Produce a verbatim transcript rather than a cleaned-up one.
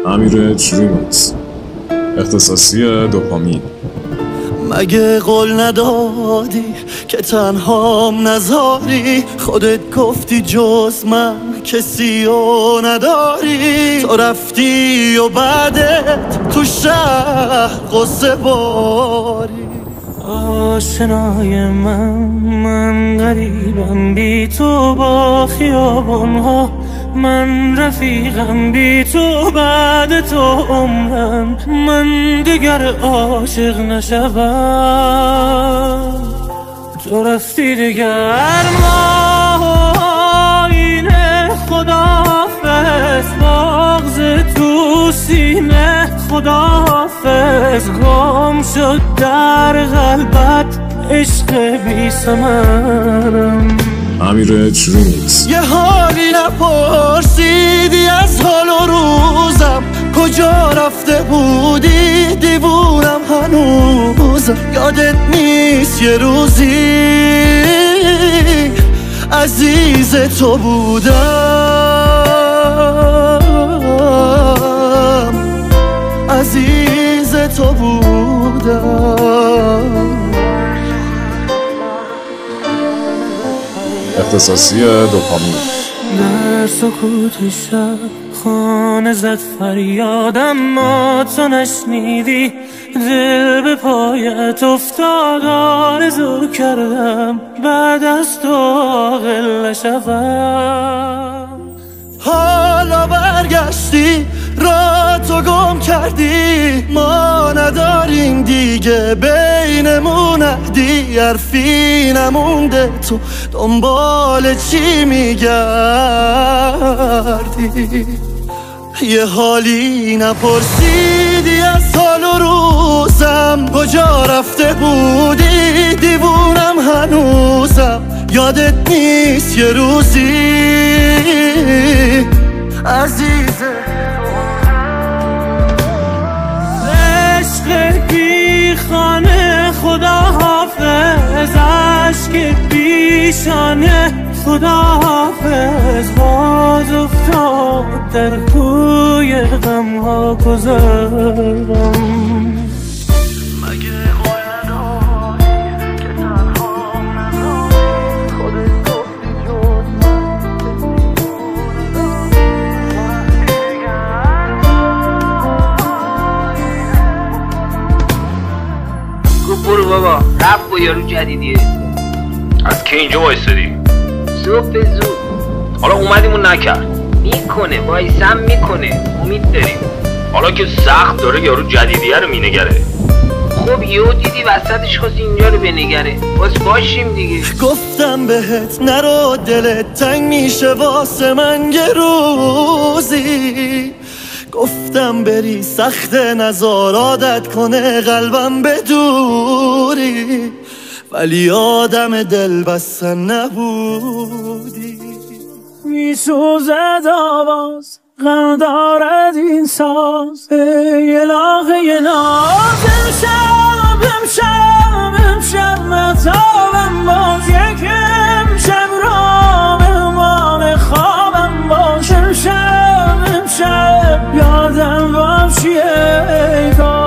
امیرج ریمیکس، اختصاصی دوپامین. مگه قول ندادی که تنهام نذاری؟ خودت گفتی جز من کسی رو نداری. تو رفتی و بعدت تو شهر قصه باری. آشنای من من غریبم بی تو با خیابانها، من رفیقم بی تو بعد تو عمرم، من دیگر عاشق نشوم. تو رفتی دیگر ما اینه خداحافظ، بغض تو سینه خداحافظ، گم شد در قلبت عشق بی ثمرم. امیرج ریمیکس. یه حالی نپرسیدی از حال و روزم، کجا رفته بودی؟ دیوونم هنوزم، یادت نیست یه روزی عزیز تو بودم، عزیز تو بودم. اختصاصی دوپامین. در سکوت شب خانه زد فریادم، ما تو نشنیدی، دل به پایت افتاد، آرزو کردم بعد از تو عاقل نشوم. حالا برگشتی را تو گم کردی، ما نداریم دیگه بینمون عهدی، حرفی نمونده تو دنبال چی میگردی؟ یه حالی نپرسیدی از حال و روزم، کجا رفته بودی؟ دیوونم هنوزم، یادت نیست یه روزی عزیزه عشق بی خانه خداحافظ، عشق بیشانه خداحافظ، باز افتاد در کوی غم ها گذرم. برو بابا، رفت با یارو جدیدیه. از که اینجا وایستادی؟ صبح زود. حالا اومدیمون نکرد. میکنه وایسم میکنه، امید داریم. حالا که سخت داره یارو جدیدیه رو مینگره. خب یهو دیدی وسطش خواستی اینجا رو بنگره، باز باشیم دیگه. گفتم بهت نرو، دلت تنگ میشه واسه من یه روزی، گفتم بری سخت نزار عادت کنه قلبم بدوری، ولی آدم دل بستن نبودی. میسوزد آواز غم دارد این ساز، ای الهه ناز، امشب امشب امشب مهتابم باش، یک امشب را مهمان خوابم باش، امشب امشب یادم باشی ای